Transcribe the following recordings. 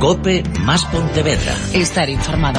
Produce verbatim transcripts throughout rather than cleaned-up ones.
COPE más Pontevedra. Estar informado.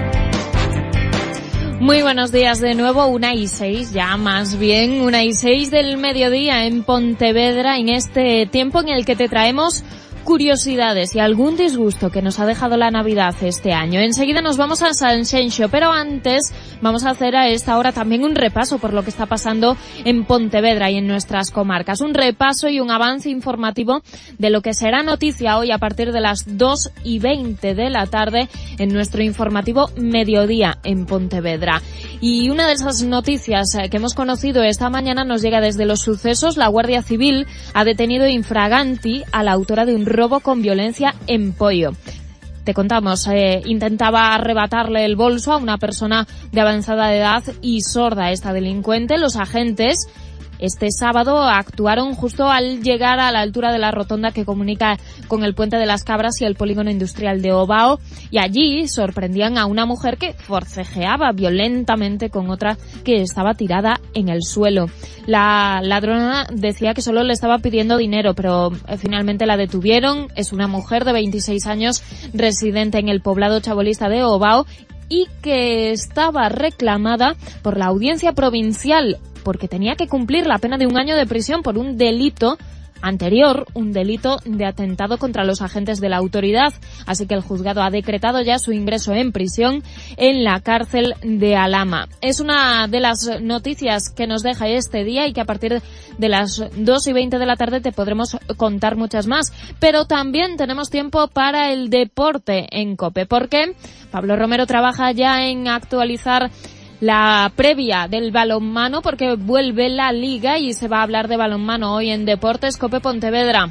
Muy buenos días de nuevo, una y seis, ya más bien, una y seis del mediodía en Pontevedra, en este tiempo en el que te traemos curiosidades y algún disgusto que nos ha dejado la Navidad este año. Enseguida nos vamos a Sanxenxo, pero antes vamos a hacer a esta hora también un repaso por lo que está pasando en Pontevedra y en nuestras comarcas. Un repaso y un avance informativo de lo que será noticia hoy a partir de las dos y veinte de la tarde en nuestro informativo Mediodía en Pontevedra. Y una de esas noticias que hemos conocido esta mañana nos llega desde los sucesos. La Guardia Civil ha detenido infraganti a la autora de un robo con violencia en Poio. Te contamos, eh, intentaba arrebatarle el bolso a una persona de avanzada edad y sorda esta delincuente. Los agentes este sábado actuaron justo al llegar a la altura de la rotonda que comunica con el Puente de las Cabras y el polígono industrial de Ovao, y allí sorprendían a una mujer que forcejeaba violentamente con otra que estaba tirada en el suelo. La ladrona decía que solo le estaba pidiendo dinero, pero eh, finalmente la detuvieron. Es una mujer de veintiséis años, residente en el poblado chabolista de Ovao, y que estaba reclamada por la Audiencia Provincial porque tenía que cumplir la pena de un año de prisión por un delito anterior, un delito de atentado contra los agentes de la autoridad. Así que el juzgado ha decretado ya su ingreso en prisión en la cárcel de Alhama. Es una de las noticias que nos deja este día y que a partir de las dos y veinte de la tarde te podremos contar muchas más. Pero también tenemos tiempo para el deporte en COPE, porque Pablo Romero trabaja ya en actualizar la previa del balonmano, porque vuelve la liga y se va a hablar de balonmano hoy en Deportes COPE Pontevedra,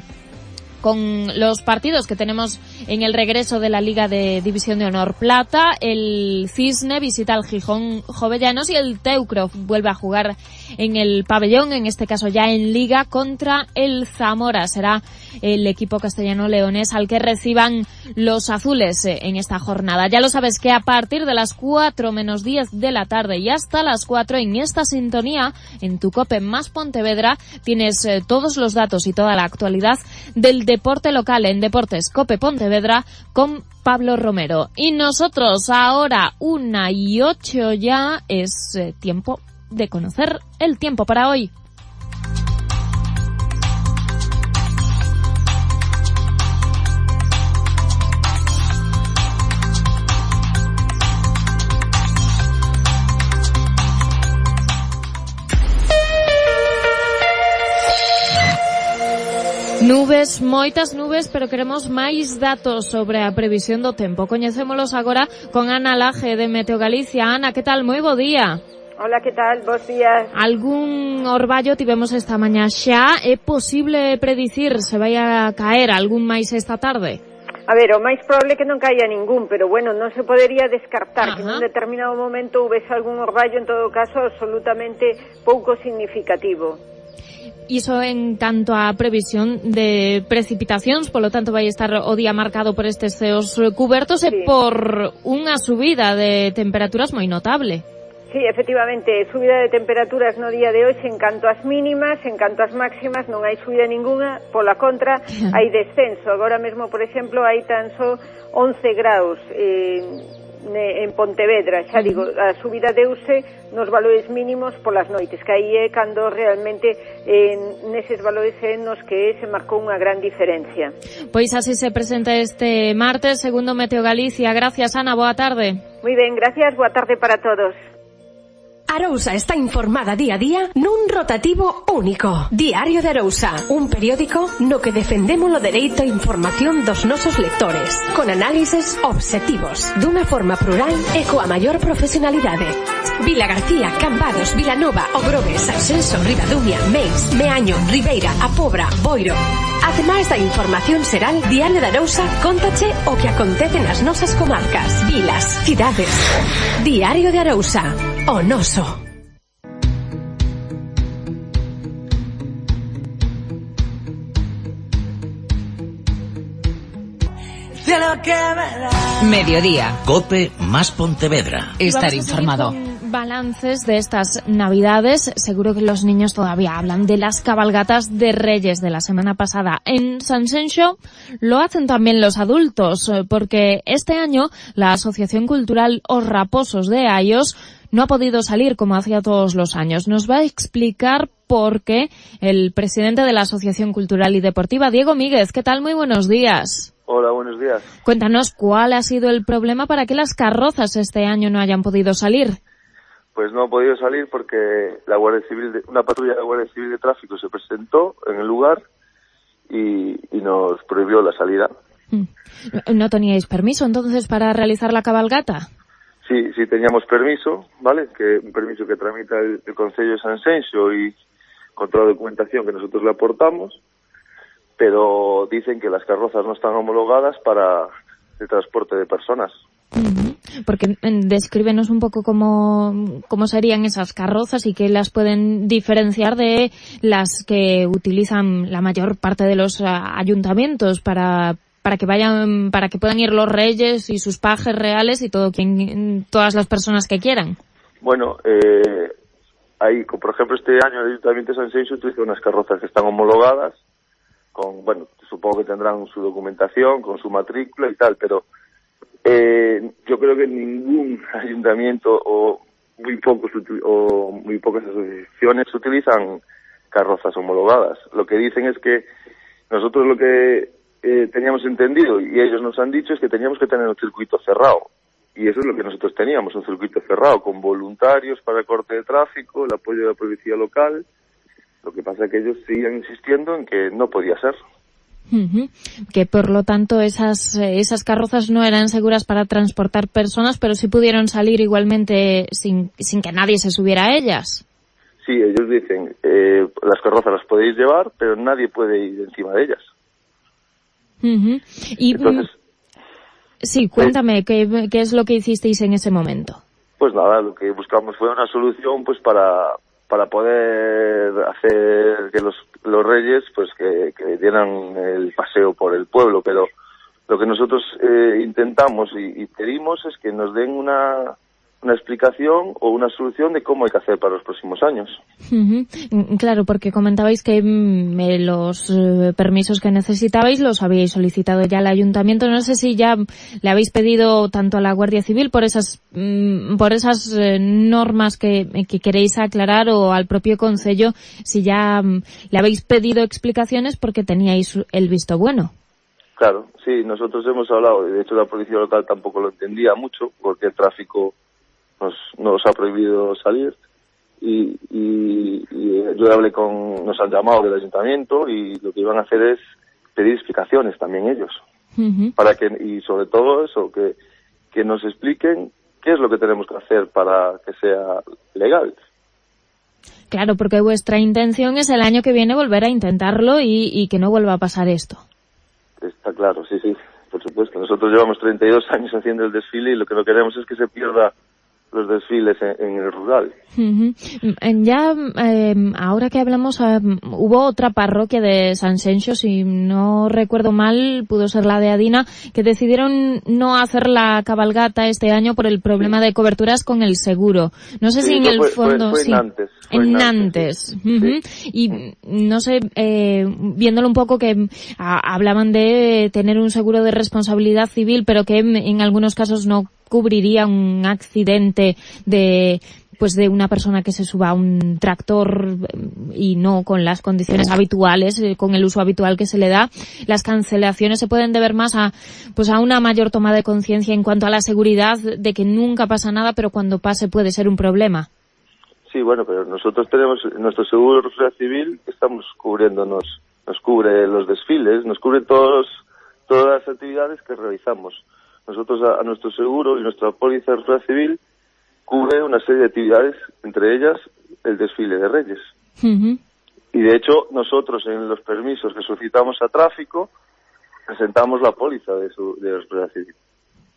con los partidos que tenemos en el regreso de la Liga de División de Honor Plata. El Cisne visita al Gijón Jovellanos y el Teucro vuelve a jugar en el pabellón, en este caso ya en Liga, contra el Zamora. Será el equipo castellano-leonés al que reciban los azules en esta jornada. Ya lo sabes que a partir de las cuatro menos diez de la tarde y hasta las cuatro en esta sintonía, en tu COPE más Pontevedra, tienes eh, todos los datos y toda la actualidad del deporte local en Deportes COPE Pontevedra con Pablo Romero. Y nosotros ahora, una y ocho ya, es eh, tiempo de conocer el tiempo para hoy. Nubes, moitas nubes, pero queremos máis datos sobre a previsión do tempo. Coñecémolos agora con Ana Laje de Meteo Galicia. Ana, que tal? Moi bo día. Hola, que tal? Bos días. Algún orballo tivemos esta mañá xa. É posible predicir se vai a caer algún máis esta tarde? A ver, o máis probable que non caia ningún, pero bueno, non se podería descartar. Ajá. Que nun determinado momento houvese algún orballo, en todo caso, absolutamente pouco significativo. Iso en canto á previsión de precipitacións, polo tanto vai estar o día marcado por estes ceos cubertos, sí, e por unha subida de temperaturas moi notable. Sí, efectivamente, subida de temperaturas no día de hoxe en canto ás mínimas, en canto ás máximas non hai subida ninguna, pola contra hai descenso. Agora mesmo, por exemplo, hai tan só once graus eh, en Pontevedra, xa digo, a subida deuse nos valores mínimos polas noites, que aí é cando realmente eh, neses valores é nos que se marcou unha gran diferencia. Pois así se presenta este martes, segundo Meteo Galicia. Gracias, Ana, boa tarde. Moi ben, gracias, boa tarde para todos. Arousa está informada día a día nun rotativo único. Diario de Arousa, un periódico no que defendemos o dereito a información dos nosos lectores, con análises obxectivos, dunha forma plural e coa maior profesionalidade. Vila García, Cambados, Vilanova, Ogrove, Sanxenxo, Ribadumia, Meis, Meaño, Ribeira, A Pobra, Boiro. Ademais da información xeral, Diario de Arousa cóntache o que acontece nas nosas comarcas, vilas, cidades. Diario de Arousa, o noso. Mediodía. COPE más Pontevedra. Vamos Estar a informado. seguir con balances de estas Navidades. Seguro que los niños todavía hablan de las cabalgatas de Reyes de la semana pasada. En Sanxenxo lo hacen también los adultos, porque este año la Asociación Cultural Os Raposos de Aios no ha podido salir como hacía todos los años. Nos va a explicar por qué el presidente de la Asociación Cultural y Deportiva, Diego Míguez. ¿Qué tal? Muy buenos días. Hola, buenos días. Cuéntanos cuál ha sido el problema para que las carrozas este año no hayan podido salir. Pues no ha podido salir porque la Guardia Civil, de, una patrulla de la Guardia Civil de Tráfico se presentó en el lugar y, y nos prohibió la salida. ¿No teníais permiso entonces para realizar la cabalgata? Sí, sí teníamos permiso, ¿vale? Que un permiso que tramita el, el Concello de Sanxenxo y con toda la documentación que nosotros le aportamos, pero dicen que las carrozas no están homologadas para el transporte de personas. Uh-huh. Porque descríbenos un poco cómo, cómo serían esas carrozas y qué las pueden diferenciar de las que utilizan la mayor parte de los uh, ayuntamientos para para que vayan, para que puedan ir los reyes y sus pajes reales y todo quien, todas las personas que quieran. Bueno, eh, hay, por ejemplo, este año el Ayuntamiento de Sanxenxo utiliza unas carrozas que están homologadas, con, bueno, supongo que tendrán su documentación, con su matrícula y tal, pero eh, yo creo que ningún ayuntamiento o muy pocos o muy pocas asociaciones utilizan carrozas homologadas. Lo que dicen es que nosotros lo que Eh, teníamos entendido y ellos nos han dicho es que teníamos que tener un circuito cerrado y eso es lo que nosotros teníamos, un circuito cerrado con voluntarios para el corte de tráfico, el apoyo de la policía local. Lo que pasa es que ellos siguen insistiendo en que no podía ser. Uh-huh. Que por lo tanto esas esas carrozas no eran seguras para transportar personas, pero sí pudieron salir igualmente sin sin que nadie se subiera a ellas. Sí, ellos dicen eh, las carrozas las podéis llevar, pero nadie puede ir encima de ellas. Uh-huh. Y entonces, sí, cuéntame eh, qué, qué es lo que hicisteis en ese momento. Pues nada, lo que buscamos fue una solución pues para para poder hacer que los los reyes pues que, que dieran el paseo por el pueblo, pero lo que nosotros eh, intentamos y, y pedimos es que nos den una una explicación o una solución de cómo hay que hacer para los próximos años. Uh-huh. Claro, porque comentabais que eh, los eh, permisos que necesitabais los habíais solicitado ya al ayuntamiento. No sé si ya le habéis pedido tanto a la Guardia Civil por esas mm, por esas eh, normas que, que queréis aclarar o al propio Concello, si ya mm, le habéis pedido explicaciones porque teníais el visto bueno. Claro, sí, nosotros hemos hablado, de hecho la policía local tampoco lo entendía mucho porque el tráfico Nos, nos ha prohibido salir y, y, y yo hablé con, nos han llamado del ayuntamiento y lo que iban a hacer es pedir explicaciones también ellos, uh-huh. para que, y sobre todo eso, que, que nos expliquen qué es lo que tenemos que hacer para que sea legal. Claro, porque vuestra intención es el año que viene volver a intentarlo y, y que no vuelva a pasar esto. Está claro, sí, sí, por supuesto. Nosotros llevamos treinta y dos años haciendo el desfile y lo que no queremos es que se pierda los desfiles en, en el rural. Uh-huh. Ya, eh, ahora que hablamos, eh, hubo otra parroquia de Sanxenxo, si no recuerdo mal, pudo ser la de Adina, que decidieron no hacer la cabalgata este año por el problema de coberturas con el seguro. No sé sí, si en el fue, fondo... Fue, fue sí. en Nantes. Fue en en Nantes. Nantes. Uh-huh. Sí. Y no sé, eh, viéndolo un poco que a, hablaban de tener un seguro de responsabilidad civil, pero que en, en algunos casos no cubriría un accidente de pues de una persona que se suba a un tractor y no con las condiciones habituales, con el uso habitual que se le da. Las cancelaciones se pueden deber más a pues a una mayor toma de conciencia en cuanto a la seguridad de que nunca pasa nada, pero cuando pase puede ser un problema. Sí, bueno, pero nosotros tenemos nuestro seguro de responsabilidad civil, estamos cubriéndonos, nos cubre los desfiles, nos cubre todos todas las actividades que realizamos. Nosotros a, a nuestro seguro y nuestra póliza de responsabilidad civil cubre una serie de actividades, entre ellas el desfile de Reyes. Uh-huh. Y de hecho nosotros en los permisos que solicitamos a tráfico presentamos la póliza de, su, de responsabilidad civil.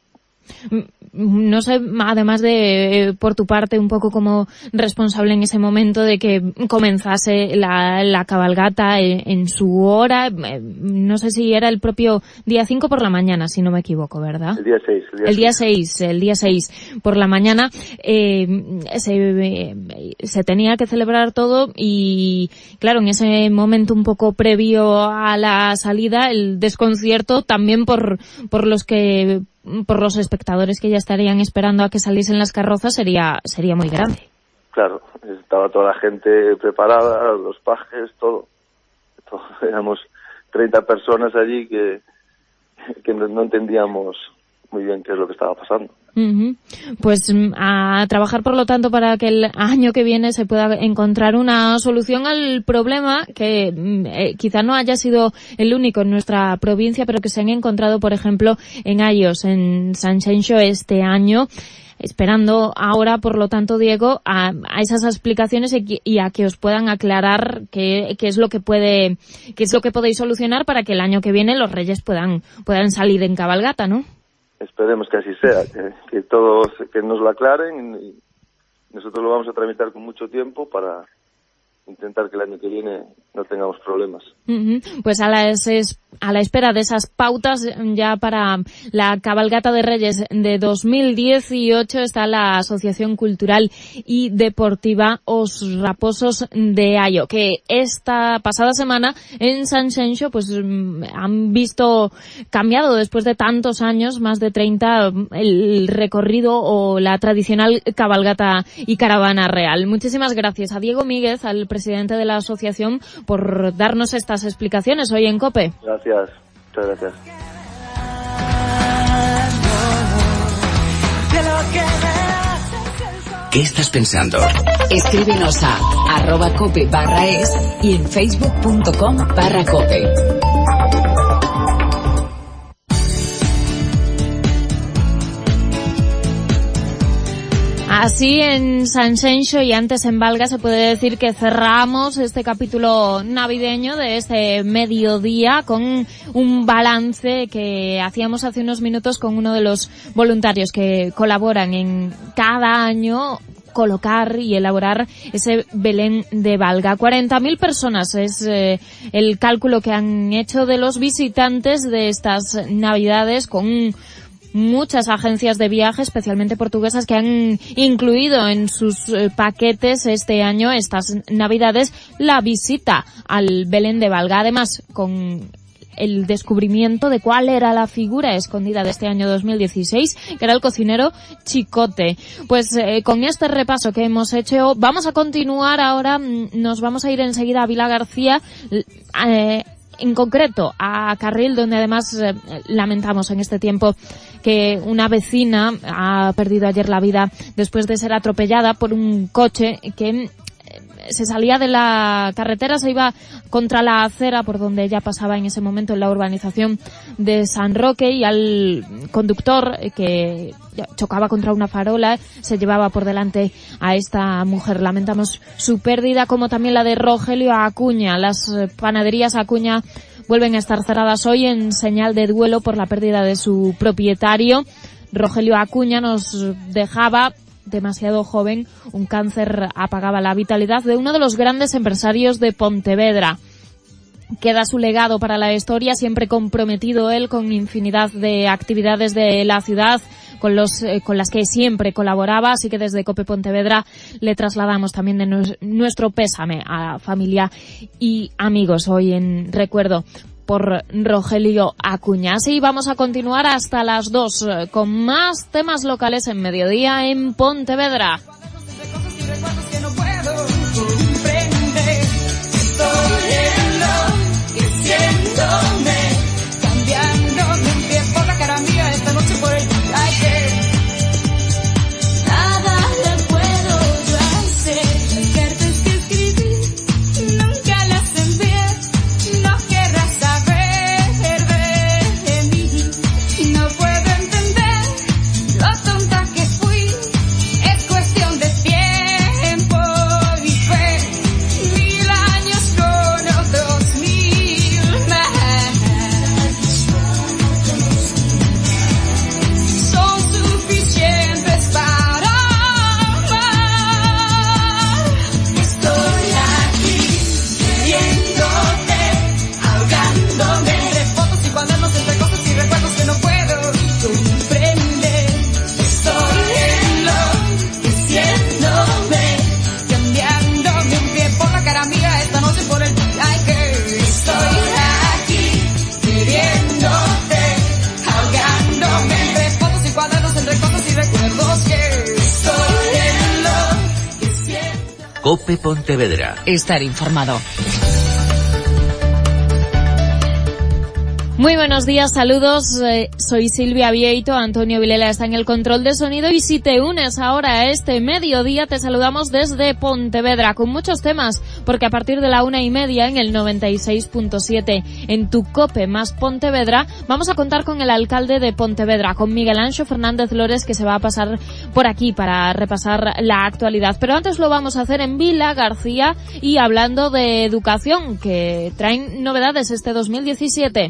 No sé, además de, por tu parte, un poco como responsable en ese momento de que comenzase la, la cabalgata en, en su hora, no sé si era el propio día cinco por la mañana, si no me equivoco, ¿verdad? El día seis. El día seis, el día seis por la mañana, eh, se, se tenía que celebrar todo y, claro, en ese momento un poco previo a la salida, el desconcierto también por, por los que, por los espectadores que ya estarían esperando a que saliesen las carrozas sería, sería muy grande. Claro, estaba toda la gente preparada, los pajes, todo. todo. Éramos treinta personas allí que, que no, no entendíamos muy bien qué es lo que estaba pasando. Uh-huh. Pues a trabajar, por lo tanto, para que el año que viene se pueda encontrar una solución al problema que eh, quizá no haya sido el único en nuestra provincia, pero que se han encontrado, por ejemplo, en Ayos, en Sanxenxo este año. Esperando ahora, por lo tanto, Diego, a, a esas explicaciones y, y a que os puedan aclarar qué, qué es lo que puede, qué es lo que podéis solucionar para que el año que viene los Reyes puedan, puedan salir en cabalgata, ¿no? Esperemos que así sea, que, que todos, que nos lo aclaren y nosotros lo vamos a tramitar con mucho tiempo para intentar que el año que viene no tengamos problemas. Uh-huh. Pues a la, es, a la espera de esas pautas ya para la cabalgata de Reyes de dos mil dieciocho está la Asociación Cultural y Deportiva Os Raposos de Ayo, que esta pasada semana en Sanxenxo pues han visto cambiado después de tantos años, más de treinta, el recorrido o la tradicional cabalgata y caravana real. Muchísimas gracias a Diego Míguez, al presidente de la asociación, por darnos estas explicaciones hoy en COPE. Gracias, muchas gracias. ¿Qué estás pensando? Escríbenos a arroba cope barra es y en facebook punto com barra cope. Así en Sanxenxo y antes en Valga se puede decir que cerramos este capítulo navideño de este mediodía con un balance que hacíamos hace unos minutos con uno de los voluntarios que colaboran en cada año colocar y elaborar ese Belén de Valga. cuarenta mil personas es eh, el cálculo que han hecho de los visitantes de estas Navidades, con muchas agencias de viaje, especialmente portuguesas, que han incluido en sus eh, paquetes este año, estas Navidades, la visita al Belén de Valga. Además, con el descubrimiento de cuál era la figura escondida de este año dos mil dieciséis, que era el cocinero Chicote. Pues eh, con este repaso que hemos hecho, vamos a continuar ahora. Nos vamos a ir enseguida a Vila García, eh, en concreto a Carril, donde además eh, lamentamos en este tiempo que una vecina ha perdido ayer la vida después de ser atropellada por un coche que se salía de la carretera, se iba contra la acera por donde ella pasaba en ese momento en la urbanización de San Roque, y al conductor, que chocaba contra una farola, se llevaba por delante a esta mujer. Lamentamos su pérdida, como también la de Rogelio Acuña. Las panaderías Acuña vuelven a estar cerradas hoy en señal de duelo por la pérdida de su propietario. Rogelio Acuña nos dejaba, demasiado joven, un cáncer apagaba la vitalidad de uno de los grandes empresarios de Pontevedra. Queda su legado para la historia, siempre comprometido él con infinidad de actividades de la ciudad, con los eh, con las que siempre colaboraba, así que desde COPE Pontevedra le trasladamos también de nos, nuestro pésame a familia y amigos hoy en recuerdo por Rogelio Acuña. Así vamos a continuar hasta las dos eh, con más temas locales en Mediodía en Pontevedra. Cuestión COPE Pontevedra. Estar informado. Muy buenos días, saludos, eh, soy Silvia Vieito, Antonio Vilela está en el control de sonido y si te unes ahora a este mediodía te saludamos desde Pontevedra con muchos temas, porque a partir de la una y media en el noventa y seis punto siete en tu COPE más Pontevedra vamos a contar con el alcalde de Pontevedra, con Miguel Anxo Fernández Lores, que se va a pasar por aquí para repasar la actualidad, pero antes lo vamos a hacer en Vila García y hablando de educación, que traen novedades este dos mil diecisiete.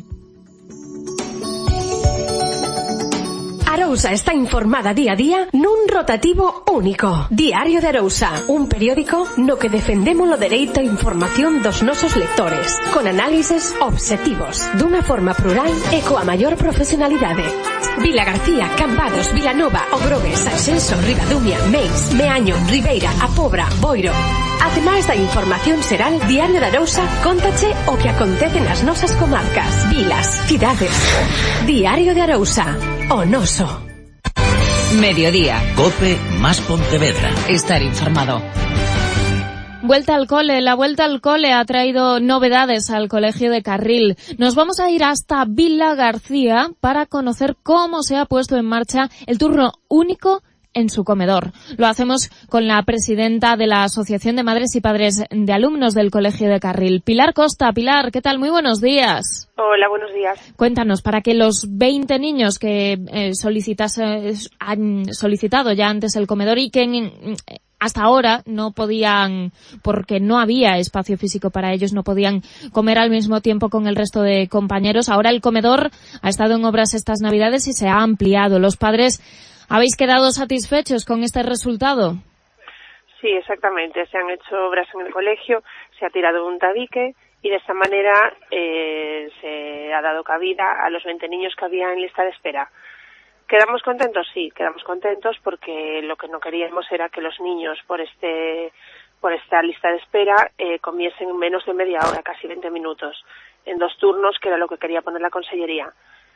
Arousa está informada día a día nun rotativo único. Diario de Arousa, un periódico no que defendemos o dereito a información dos nosos lectores, con análises obxectivos, dunha forma plural e coa maior profesionalidade. Vila García, Cambados, Vilanova, Ogrobes, Sanxenxo, Ribadumia, Meis, Meaño, Ribeira, A Pobra, Boiro. Ademais da información xeral, Diario de Arousa cóntache o que acontece nas nosas comarcas, vilas, cidades. Diario de Arousa, o noso. Mediodía. COPE más Pontevedra. Estar informado. Vuelta al cole. La vuelta al cole ha traído novedades al Colegio de Carril. Nos vamos a ir hasta Vila García para conocer cómo se ha puesto en marcha el turno único en su comedor. Lo hacemos con la presidenta de la Asociación de Madres y Padres de Alumnos del Colegio de Carril, Pilar Costa. Pilar, ¿qué tal? Muy buenos días. Hola, buenos días. Cuéntanos, para que los veinte niños que eh, solicitas, eh, han solicitado ya antes el comedor y que en, hasta ahora no podían, porque no había espacio físico para ellos, no podían comer al mismo tiempo con el resto de compañeros. Ahora el comedor ha estado en obras estas Navidades y se ha ampliado. Los padres, ¿habéis quedado satisfechos con este resultado? Sí, exactamente. Se han hecho obras en el colegio, se ha tirado un tabique y de esta manera eh, se ha dado cabida a los veinte niños que había en lista de espera. ¿Quedamos contentos? Sí, quedamos contentos porque lo que no queríamos era que los niños por este por esta lista de espera eh, comiesen en menos de media hora, casi veinte minutos, en dos turnos, que era lo que quería poner la consellería.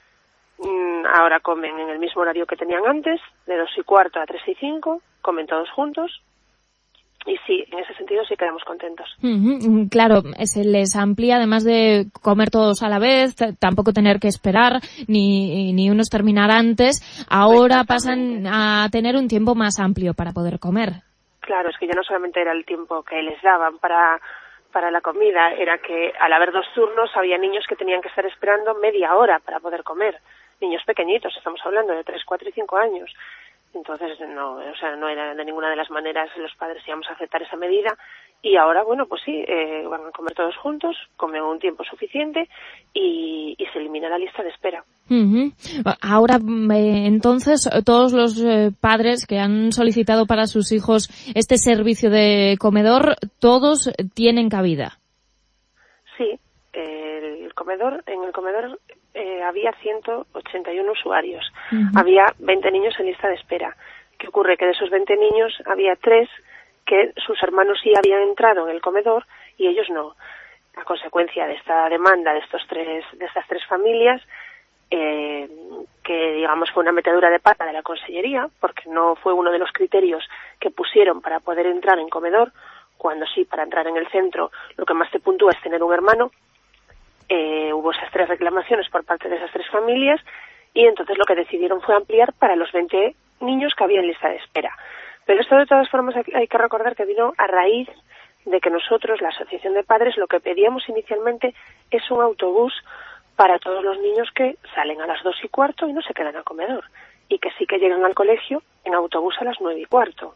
Ahora comen en el mismo horario que tenían antes, de dos y cuarto a tres y cinco, comen todos juntos. Y sí, en ese sentido sí quedamos contentos. Uh-huh. Claro, se les amplía, además de comer todos a la vez, t- tampoco tener que esperar, ni, ni unos terminar antes. Ahora pasan a tener un tiempo más amplio para poder comer. Claro, es que ya no solamente era el tiempo que les daban para, para la comida, era que al haber dos turnos había niños que tenían que estar esperando media hora para poder comer. Niños pequeñitos, estamos hablando de tres, cuatro y cinco años. Entonces, no, o sea, no era de ninguna de las maneras los padres íbamos a aceptar esa medida. Y ahora, bueno, pues sí, eh, van a comer todos juntos, comen un tiempo suficiente y, y se elimina la lista de espera. Uh-huh. Ahora, eh, entonces, todos los eh, padres que han solicitado para sus hijos este servicio de comedor, todos tienen cabida. Sí, el comedor, en el comedor eh, había ciento ochenta y uno usuarios, uh-huh. Había veinte niños en lista de espera. ¿Qué ocurre? Que de esos veinte niños había tres que sus hermanos sí habían entrado en el comedor y ellos no. A consecuencia de esta demanda de estos tres, de estas tres familias, eh, que digamos fue una metedura de pata de la consellería, porque no fue uno de los criterios que pusieron para poder entrar en comedor, cuando sí, para entrar en el centro, lo que más te puntúa es tener un hermano. Eh, hubo esas tres reclamaciones por parte de esas tres familias y entonces lo que decidieron fue ampliar para los veinte niños que había en lista de espera. Pero esto de todas formas hay que recordar que vino a raíz de que nosotros, la Asociación de Padres, lo que pedíamos inicialmente es un autobús para todos los niños que salen a las dos y cuarto y no se quedan al comedor, y que sí que llegan al colegio en autobús a las nueve y cuarto.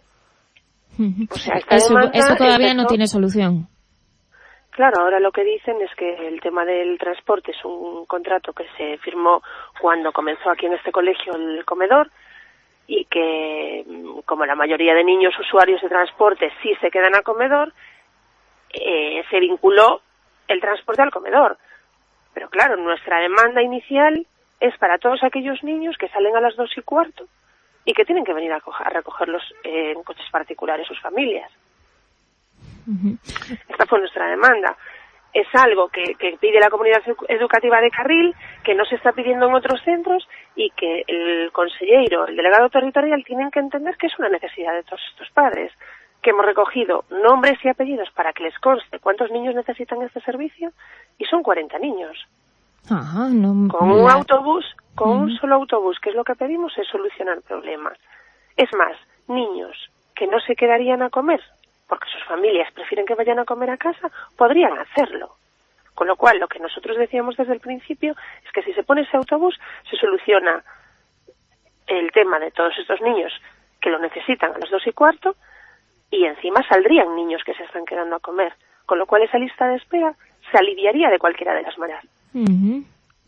O sea, esta Eso, demanda esto todavía empezó... no tiene solución. Claro, ahora lo que dicen es que el tema del transporte es un contrato que se firmó cuando comenzó aquí en este colegio el comedor y que, como la mayoría de niños usuarios de transporte sí se quedan al comedor, eh, se vinculó el transporte al comedor. Pero claro, nuestra demanda inicial es para todos aquellos niños que salen a las dos y cuarto y que tienen que venir a, a recogerlos eh, en coches particulares sus familias. Uh-huh. Esta fue nuestra demanda. Es algo que, que pide la comunidad educativa de Carril, que no se está pidiendo en otros centros y que el consejero, el delegado territorial tienen que entender que es una necesidad de todos estos padres, que hemos recogido nombres y apellidos para que les conste cuántos niños necesitan este servicio, y son cuarenta niños. Ajá, no, con un la... autobús, con uh-huh. un solo autobús, que es lo que pedimos, es solucionar problemas. Es más, niños que no se quedarían a comer, porque sus familias prefieren que vayan a comer a casa, podrían hacerlo. Con lo cual, lo que nosotros decíamos desde el principio es que si se pone ese autobús, se soluciona el tema de todos estos niños que lo necesitan a las dos y cuarto, y encima saldrían niños que se están quedando a comer. Con lo cual, esa lista de espera se aliviaría de cualquiera de las maneras. Uh-huh.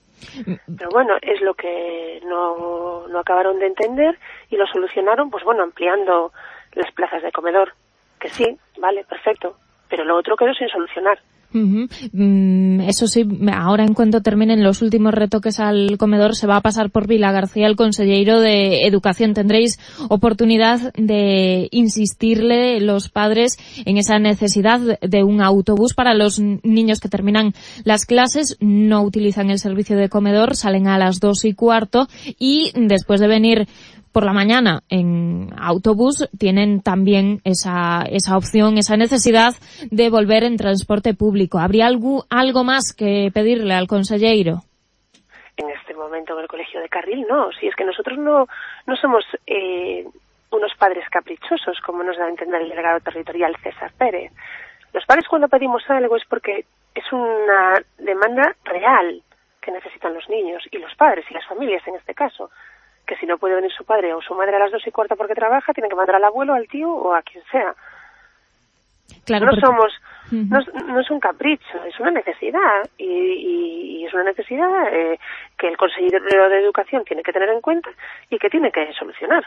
Pero bueno, es lo que no, no acabaron de entender, y lo solucionaron, pues bueno, ampliando las plazas de comedor. Que sí, vale, perfecto, pero lo otro quedó sin solucionar. Uh-huh. Mm, eso sí, ahora en cuanto terminen los últimos retoques al comedor se va a pasar por Vilagarcía el conselleiro de Educación. Tendréis oportunidad de insistirle los padres en esa necesidad de un autobús para los niños que terminan las clases, no utilizan el servicio de comedor, salen a las dos y cuarto y después de venir por la mañana en autobús tienen también esa esa opción, esa necesidad de volver en transporte público. ¿Habría algo, algo más que pedirle al conselleiro? En este momento en el colegio de Carril no, si es que nosotros no no somos eh, unos padres caprichosos, como nos da a entender el delegado territorial César Pérez. Los padres cuando pedimos algo es porque es una demanda real que necesitan los niños y los padres y las familias en este caso. Que si no puede venir su padre o su madre a las dos y cuarto porque trabaja, tienen que mandar al abuelo, al tío o a quien sea. Claro, no porque... somos, uh-huh. no, no es un capricho, es una necesidad y, y, y es una necesidad eh, que el consejero de Educación tiene que tener en cuenta y que tiene que solucionar.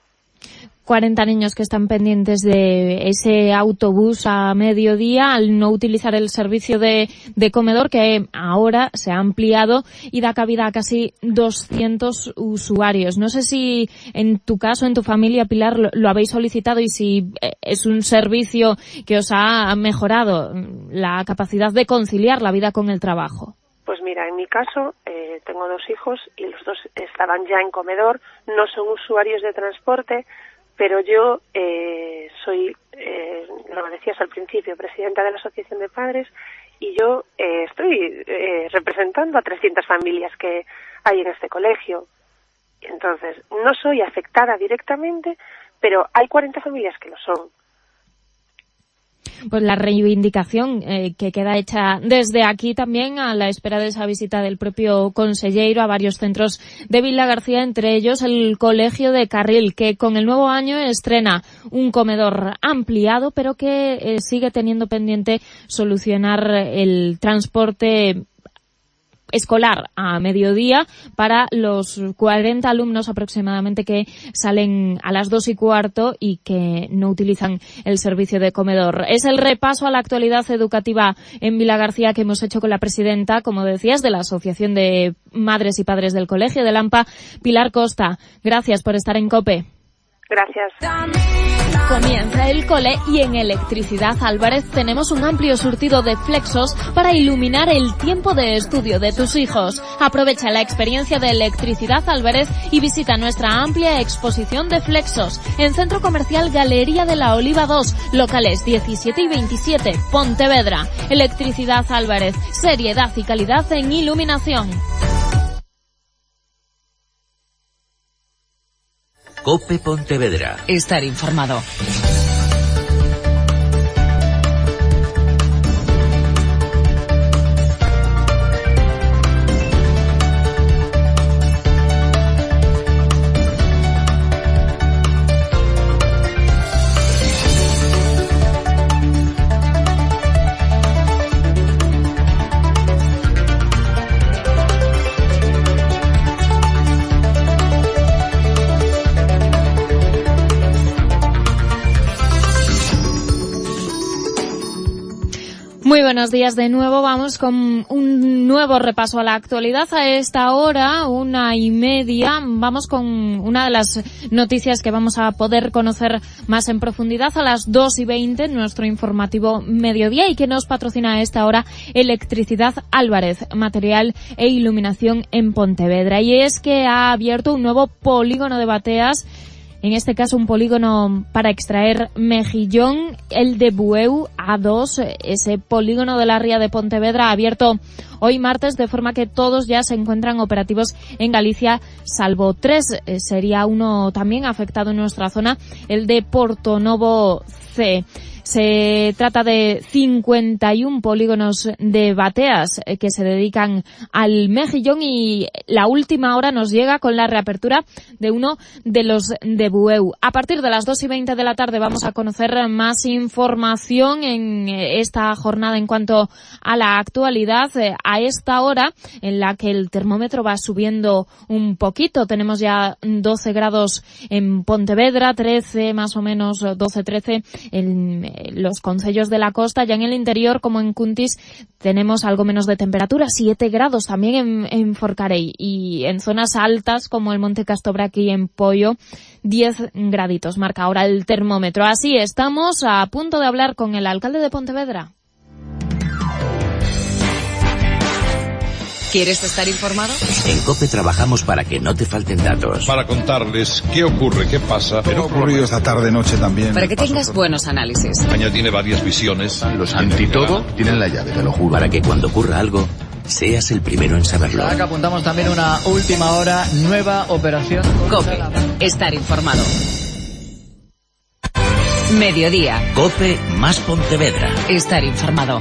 cuarenta niños que están pendientes de ese autobús a mediodía al no utilizar el servicio de, de comedor que ahora se ha ampliado y da cabida a casi doscientos usuarios. No sé si en tu caso, en tu familia, Pilar, lo, lo habéis solicitado y si es un servicio que os ha mejorado la capacidad de conciliar la vida con el trabajo. Pues mira, en mi caso eh, tengo dos hijos y los dos estaban ya en comedor, no son usuarios de transporte, pero yo eh, soy, eh, lo decías al principio, presidenta de la Asociación de Padres y yo eh, estoy eh, representando a trescientas familias que hay en este colegio. Entonces, no soy afectada directamente, pero hay cuarenta familias que lo son. Pues la reivindicación eh, que queda hecha desde aquí también a la espera de esa visita del propio conselleiro a varios centros de Vilagarcía, entre ellos el Colegio de Carril, que con el nuevo año estrena un comedor ampliado, pero que eh, sigue teniendo pendiente solucionar el transporte escolar a mediodía para los cuarenta alumnos aproximadamente que salen a las dos y cuarto y que no utilizan el servicio de comedor. Es el repaso a la actualidad educativa en Vilagarcía que hemos hecho con la presidenta, como decías, de la Asociación de Madres y Padres del Colegio de Lampa, Pilar Costa. Gracias por estar en COPE. Gracias. Comienza el cole y en Electricidad Álvarez tenemos un amplio surtido de flexos para iluminar el tiempo de estudio de tus hijos. Aprovecha la experiencia de Electricidad Álvarez y visita nuestra amplia exposición de flexos en Centro Comercial Galería de la Oliva dos, locales diecisiete y veintisiete, Pontevedra. Electricidad Álvarez, seriedad y calidad en iluminación. COPE Pontevedra. Estar informado. Muy buenos días de nuevo. Vamos con un nuevo repaso a la actualidad. A esta hora, una y media, vamos con una de las noticias que vamos a poder conocer más en profundidad a las dos y veinte, nuestro informativo mediodía, y que nos patrocina a esta hora Electricidad Álvarez, material e iluminación en Pontevedra. Y es que ha abierto un nuevo polígono de bateas en este caso un polígono para extraer mejillón, el de Bueu A dos, ese polígono de la ría de Pontevedra, abierto hoy martes, de forma que todos ya se encuentran operativos en Galicia, salvo tres. Eh, sería uno también afectado en nuestra zona, el de Portonovo C. Se trata de cincuenta y uno polígonos de bateas eh, que se dedican al mejillón, y la última hora nos llega con la reapertura de uno de los de Bueu. A partir de las dos y veinte de la tarde vamos a conocer más información en esta jornada en cuanto a la actualidad. Eh, a esta hora en la que el termómetro va subiendo un poquito, tenemos ya doce grados en Pontevedra, trece más o menos, doce trece en los concellos de la costa. Ya en el interior, como en Cuntis, tenemos algo menos de temperatura, siete grados también en, en Forcarei, y en zonas altas como el Monte Castobra, aquí en Poio, diez graditos marca ahora el termómetro. Así estamos a punto de hablar con el alcalde de Pontevedra. ¿Quieres estar informado? En COPE trabajamos para que no te falten datos. Para contarles qué ocurre, qué pasa. Pero ha ocurrido esta tarde-noche también. Para que tengas buenos análisis. España tiene varias visiones. Los antitodo tienen la llave, te lo juro. Para que cuando ocurra algo, seas el primero en saberlo. Acá apuntamos también una última hora, nueva operación. COPE. Estar informado. Mediodía. COPE más Pontevedra. Estar informado.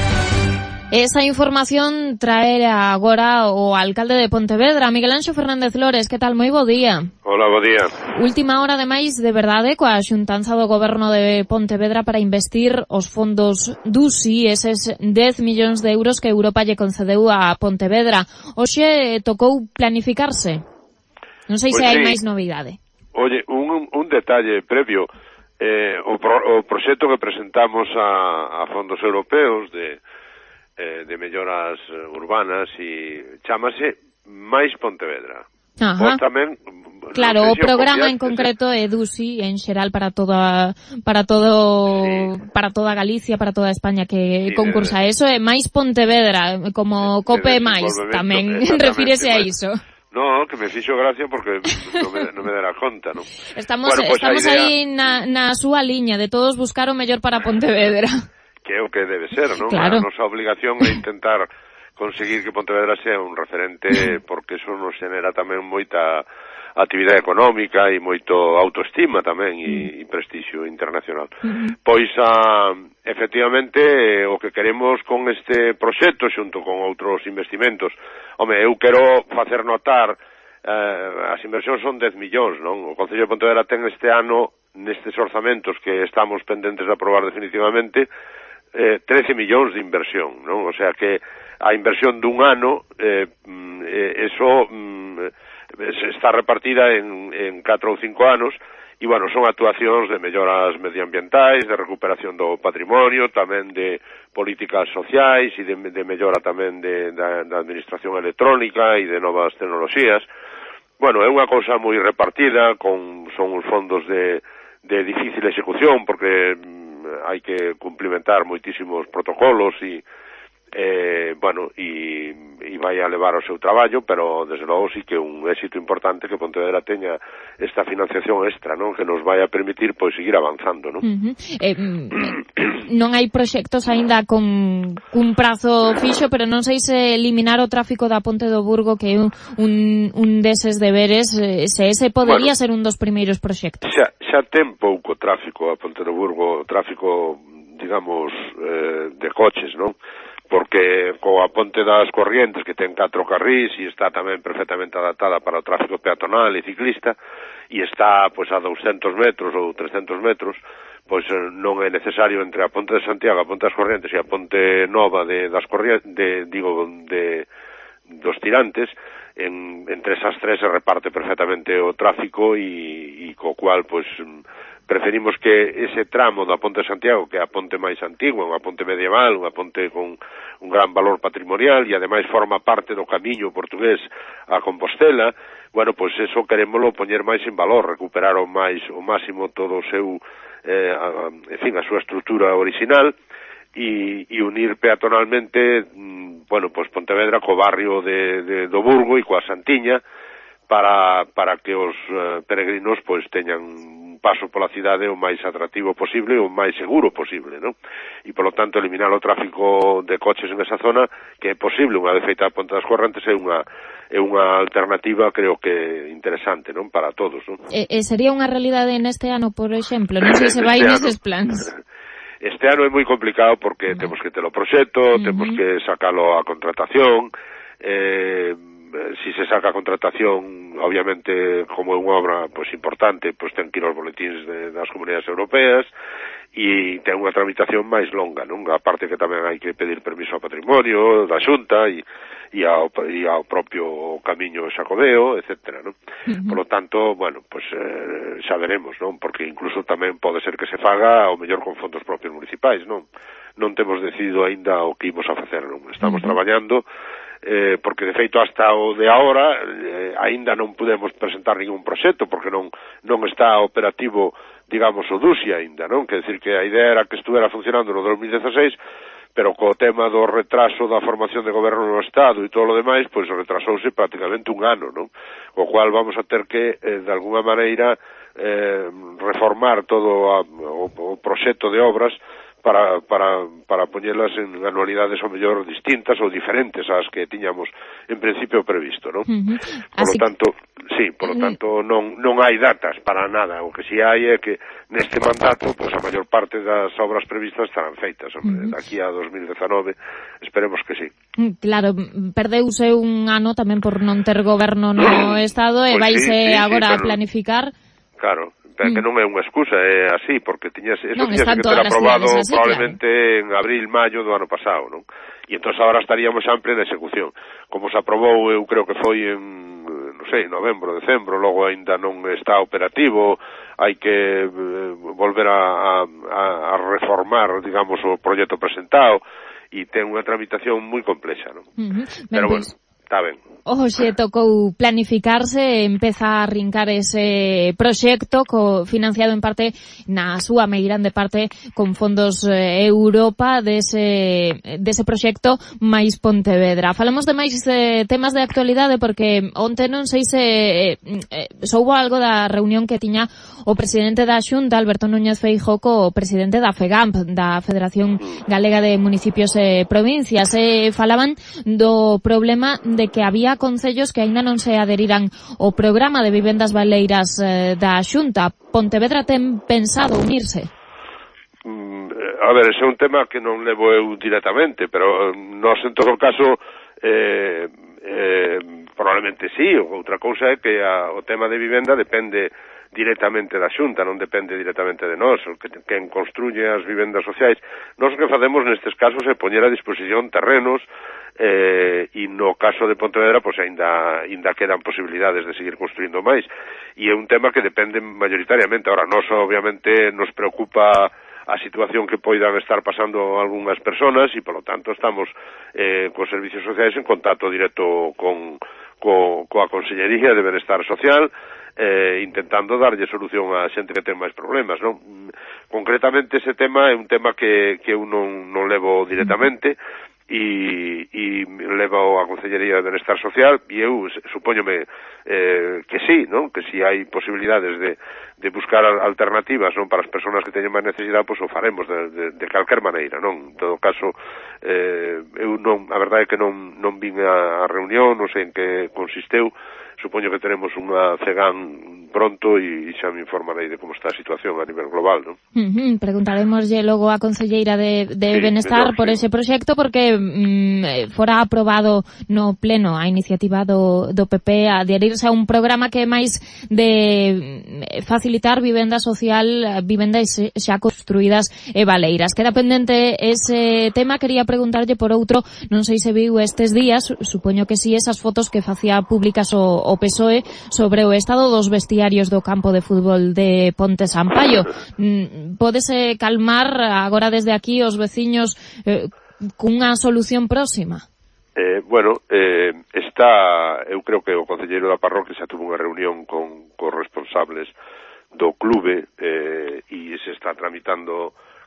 Esa información trae agora o alcalde de Pontevedra, Miguel Anxo Fernández Lores. Que tal? Moi bo día. Hola, bo día. Última hora, ademais, de verdade, coa xuntanza do Goberno de Pontevedra para investir os fondos D U S I, eses dez millóns de euros que Europa lle concedeu a Pontevedra. Hoxe tocou planificarse. Non sei pues se hai sí. máis novidade. Oye, un, un detalle previo. Eh, o, pro, o proxecto que presentamos a, a fondos europeos de de melloras urbanas e chámase Mais Pontevedra. Ajá. Tamén, claro, no o programa en concreto é D U S I en xeral para toda para todo sí. para toda Galicia, para toda España que sí, concursa de, eso, é Mais Pontevedra, como COPE máis, tamén refírese a iso. No, que me fixo gracia porque non me, no me dará conta, ¿no? Estamos, bueno, pues estamos idea... aí na, na súa liña de todos buscar o mellor para Pontevedra. Que é o que debe ser, non? Claro. A nosa obligación é intentar conseguir que Pontevedra sea un referente, porque eso nos genera tamén moita actividade económica e moito autoestima tamén e, e prestixio internacional. Uh-huh. Pois, a, efectivamente, o que queremos con este proxecto, xunto con outros investimentos, home, eu quero facer notar, eh, as inversións son dez millóns, non? O Concello de Pontevedra ten este ano, nestes orzamentos que estamos pendentes de aprobar definitivamente, Eh, trece millóns de inversión, non? O sea que a inversión dun ano, eh, eh, eso mm, está repartida en, en catro ou cinco anos, e, bueno, son actuacións de melloras medioambientais, de recuperación do patrimonio, tamén de políticas sociais e de, de mellora tamén de, da, da administración electrónica e de novas tecnoloxías. Bueno, é unha cousa moi repartida, con son os fondos de, de difícil execución, porque hai que cumplimentar moitísimos protocolos e eh, bueno, e, e vai a levar o seu traballo, pero desde logo sí que un éxito importante que Pontevedra teña esta financiación extra, non? Que nos vai a permitir pois seguir avanzando, non? Uh-huh. Eh, non hai proxectos aínda con un prazo fixo, pero non sei se eliminar o tráfico da Ponte do Burgo, que é un, un, un deses deberes, se ese podería bueno, ser un dos primeiros proxectos. Xa, xa ten pouco tráfico a Ponte do Burgo, tráfico, digamos, eh, de coches, non? Porque coa Ponte das Corrientes, que ten catro carrís e está tamén perfectamente adaptada para o tráfico peatonal e ciclista, e está pois a douscentos metros ou trescentos metros, pois non é necesario entre a Ponte de Santiago, a Ponte das Corrientes e a Ponte Nova de das Corrientes, de, digo, de dos Tirantes, en, entre esas tres se reparte perfectamente o tráfico e, e co cual, pois, preferimos que ese tramo da Ponte de Santiago, que é a ponte máis antigua, unha ponte medieval, unha ponte con un gran valor patrimonial e ademais forma parte do camiño portugués a Compostela, bueno, pois eso querémolo poñer máis en valor, recuperar o máis o máximo todo o seu eh, a, en fin, a súa estrutura original e, e unir peatonalmente, bueno, pois Pontevedra co barrio de, de do Burgo e coa Santiña, para para que os uh, peregrinos pois teñan un paso pola cidade o máis atractivo posible e o máis seguro posible, non? E polo tanto eliminar o tráfico de coches en esa zona, que é posible unha vez feita a Ponte das Correntes, é unha é unha alternativa, creo que interesante, non, para todos, non? E, e sería unha realidade neste ano, por exemplo, non sei se vai neses plans. Este ano é moi complicado porque no. temos que ter o proxecto, uh-huh. temos que sacalo a contratación, eh, si se saca a contratación, obviamente, como é unha obra pois importante, pois ten que ir aos boletíns de, das comunidades europeas, e ten unha tramitación máis longa, non? A parte que tamén hai que pedir permiso ao patrimonio da Xunta e, e, ao, e ao propio camiño Xacobeo, etcétera, non? Uh-huh. Por lo tanto, bueno, pues eh, xa veremos, non? Porque incluso tamén pode ser que se faga ao mellor con fondos propios municipais, non? Non temos decidido aínda o que imos a facer, non? Estamos uh-huh. traballando, eh, porque de feito hasta o de agora eh, aínda non podemos presentar ningún proxecto porque non non está operativo, digamos, o DUSI aínda, non? Quer decir que a idea era que estuvera funcionando no dos mil dieciséis, pero co tema do retraso da formación de goberno no Estado e todo o demais, pois retrasouse prácticamente un ano, non? O cual vamos a ter que, eh, de alguna maneira, eh, reformar todo a, o, o proxecto de obras para para para poñelas en anualidades ao mellor distintas ou diferentes ás que tiñamos en principio previsto, non? Uh-huh. Por lo tanto, sí, por lo tanto non non hai datas para nada, o que si hai é que neste mandato, pois a maior parte das obras previstas estarán feitas, hombre, uh-huh. daqui a dos mil dezanove, esperemos que sí. Claro, perdeuse un ano tamén por non ter goberno no Estado e pues vaise sí, sí, agora sí, a planificar. Claro. Pero que non é unha excusa, é así, porque tiñas, eso non, tiñase que ter aprobado así, probablemente claro. en abril, maio do ano pasado, non? E entón agora estaríamos xa en plena execución. Como se aprobou, eu creo que foi en, non sei, novembro, decembro, logo aínda non está operativo, hai que eh, volver a, a, a reformar, digamos, o proxecto presentado, e ten unha tramitación moi complexa, non? Uh-huh. Pero bueno, está ben. Hoxe tocou planificarse, empeza a arrincar ese proxecto co, financiado en parte, na súa moi grande parte, con fondos eh, Europa dese, dese proxecto máis Pontevedra. Falamos de máis eh, temas de actualidade porque onte non sei se eh, eh, soubo algo da reunión que tiña o presidente da Xunta, Alberto Núñez Feijóo, co presidente da FEGAMP, da Federación Galega de Municipios e Provincias. E falaban do problema de que había concellos que aínda non se aderiran ao programa de vivendas baleiras eh, da Xunta. Pontevedra ten pensado unirse? Mm, a ver, ese é un tema que non levo eu directamente, pero nós en todo caso eh, eh, probablemente sí. Outra cousa é que a, o tema de vivenda depende directamente da Xunta, non depende directamente de nós, que quen construye as vivendas sociais. Nós o que facemos nestes casos é poñer a disposición terrenos, eh, e no caso de Pontevedra, pois ainda, ainda quedan posibilidades de seguir construindo máis, e é un tema que depende mayoritariamente. Ahora, nós obviamente nos preocupa a situación que poidan estar pasando algunhas personas e, polo tanto, estamos eh, cos servicios sociais en contacto directo con, co, coa Consellería de Benestar Social, eh, intentando darlle solución a xente que ten máis problemas, non? Concretamente, ese tema é un tema que, que eu non, non levo directamente, e, e levo a Consellería de Benestar Social, e eu supóñome eh, que sí, non? Que si hai posibilidades de, de buscar alternativas, non, para as persoas que teñen máis necesidade, pois o faremos de, de, de calquer maneira, non? En todo caso, eh, eu non, a verdade é que non, non vin a, a reunión, non sei en que consisteu. Supoño que teremos unha CEGAN pronto e xa me informarei de como está a situación a nivel global, non? Uh-huh. Preguntaremoslle logo a Conselleira de, de sí, Benestar por sí. ese proxecto, porque mm, fora aprobado no pleno a iniciativa do, do P P a adherirse a un programa que é máis de facilitar vivenda social, vivendas xa construídas e baleiras. Queda pendente ese tema. Quería preguntarlle por outro, non sei se viu estes días, supoño que si, esas fotos que facía públicas o o P S O E sobre o estado dos vestiarios do campo de fútbol de Ponte Sampaio. Pódese calmar agora desde aquí os veciños eh, cunha solución próxima? Eh, bueno, eh, está, eu creo que o concelleiro da parroquia xa tuvo unha reunión con, con responsables do clube eh, e se está tramitando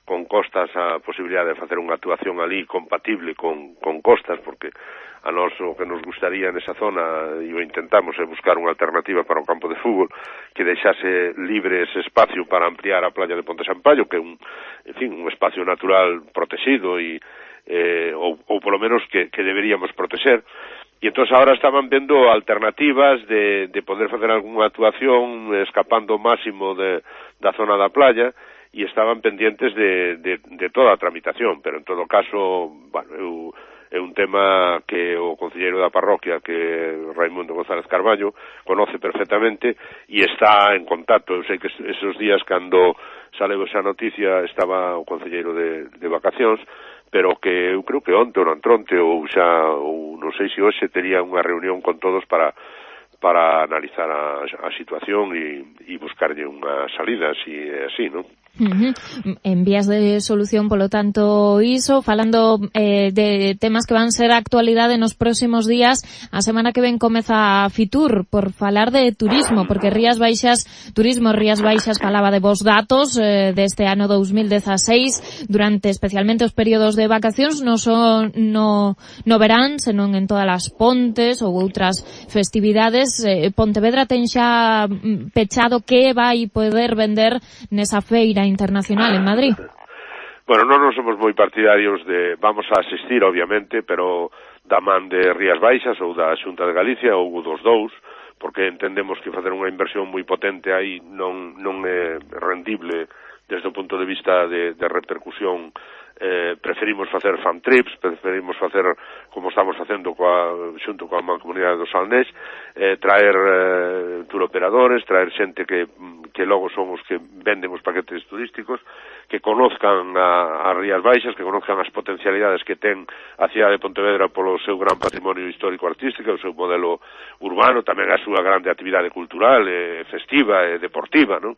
con Costas a posibilidade de facer unha actuación ali compatible con, con Costas, porque a nós o que nos gustaría nesa zona, e o intentamos, é buscar unha alternativa para o campo de fútbol que deixase libre ese espacio para ampliar a playa de Ponte Sampaio, que é un, en fin, un espacio natural protegido e eh, ou, ou polo menos que, que deberíamos proteger. E entón agora estaban vendo alternativas de, de poder facer algunha actuación escapando o máximo de, da zona da playa, e estaban pendientes de, de, de toda a tramitación, pero en todo caso, bueno, eu, é un tema que o concelleiro da parroquia, que Raimundo González Carballo, conoce perfectamente e está en contacto. Eu sei que esos días cando saleu esa noticia estaba o concelleiro de, de vacacións, pero que eu creo que onte ou non tronte ou xa, ou non sei se hoxe tería unha reunión con todos para para analizar a, a situación e, e buscarlle unha salida, así é así, non? Uh-huh. En vías de solución, polo tanto, iso, falando eh, de temas que van ser a actualidade nos próximos días, a semana que ven comeza a Fitur por falar de turismo, porque Rías Baixas, Turismo Rías Baixas falaba de vos datos eh, deste ano dos mil dezaseis, durante especialmente os períodos de vacacións, non son no, no verán, senón en todas as pontes ou outras festividades. eh, Pontevedra ten xa pechado que vai poder vender nesa feira internacional en Madrid. Bueno, non, non somos moi partidarios de, vamos a asistir obviamente, pero da man de Rías Baixas ou da Xunta de Galicia ou dos dous, porque entendemos que facer unha inversión moi potente aí non, non é rendible desde o punto de vista de, de repercusión. Eh, preferimos facer fan trips, preferimos facer como estamos facendo coa, xunto coa Mancomunidade do Salnés, eh, traer eh, turoperadores, traer xente que, que logo son os que venden os paquetes turísticos, que conozcan a, a Rías Baixas, que conozcan as potencialidades que ten a cidade de Pontevedra polo seu gran patrimonio histórico-artístico, o seu modelo urbano, tamén a súa grande actividade cultural, eh, festiva e deportiva, non?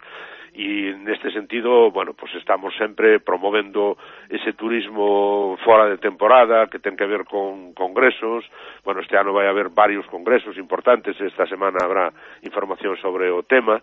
E neste sentido, bueno, pues estamos sempre promovendo ese turismo fora de temporada que ten que ver con congresos. Bueno, este ano vai haber varios congresos importantes, esta semana habrá información sobre o tema.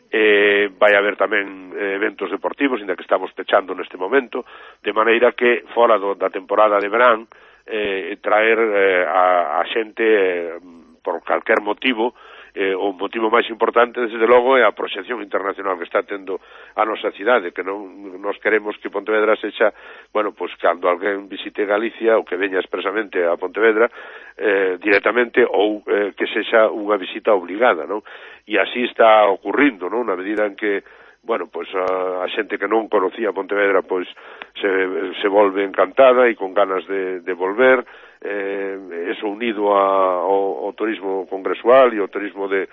Eh, vai haber tamén eh, eventos deportivos, inda que estamos pechando neste momento, de maneira que fora do, da temporada de verán eh, traer eh, a, a xente eh, por calquer motivo. Eh, o motivo máis importante, desde logo, é a proxección internacional que está tendo a nosa cidade, que non nos queremos que Pontevedra sexa, bueno, pois cando alguén visite Galicia ou que veña expresamente a Pontevedra eh, directamente, ou eh, que sexa unha visita obligada, non? E así está ocurrindo, non? Na medida en que, bueno, pois a, a xente que non conocía Pontevedra, pois se, se volve encantada e con ganas de, de volver. Eh, eso unido a, ao, ao turismo congresual e ao turismo de,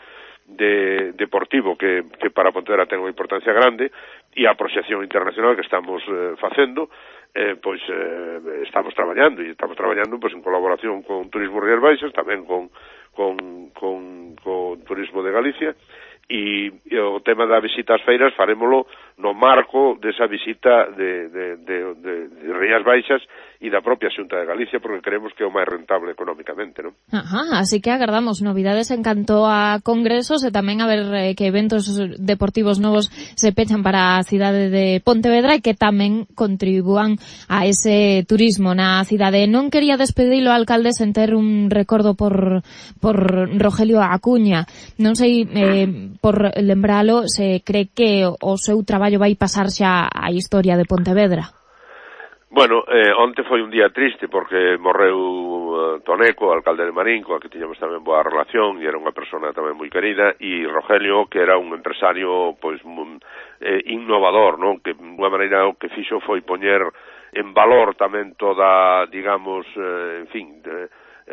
de deportivo que, que para Pontevedra ten unha importancia grande, e a proxección internacional que estamos eh, facendo, eh, pois eh, estamos traballando e estamos traballando pois en colaboración con Turismo Rías Baixas, tamén con, con, con, con Turismo de Galicia, e, e o tema da visita ás feiras farémolo no marco desa visita de, de, de, de, de Rías Baixas e da propia Xunta de Galicia, porque creemos que é o máis rentable económicamente, non? Ajá, así que agardamos novidades en canto a congresos e tamén a ver eh, que eventos deportivos novos se pechan para a cidade de Pontevedra e que tamén contribúan a ese turismo na cidade. Non quería despedilo, alcalde, sen ter un recordo por, por Rogelio Acuña. Non sei, eh, por lembralo, se cree que o seu traballo vai pasar xa a historia de Pontevedra. Bueno, eh, onte foi un día triste porque morreu uh, Toneco, alcalde de Marín, coa que tiñamos tamén boa relación e era unha persona tamén moi querida, e Rogelio, que era un empresario pois eh, innovador, non? Que de unha maneira o que fixo foi poñer en valor tamén toda, digamos, eh, en fin, de,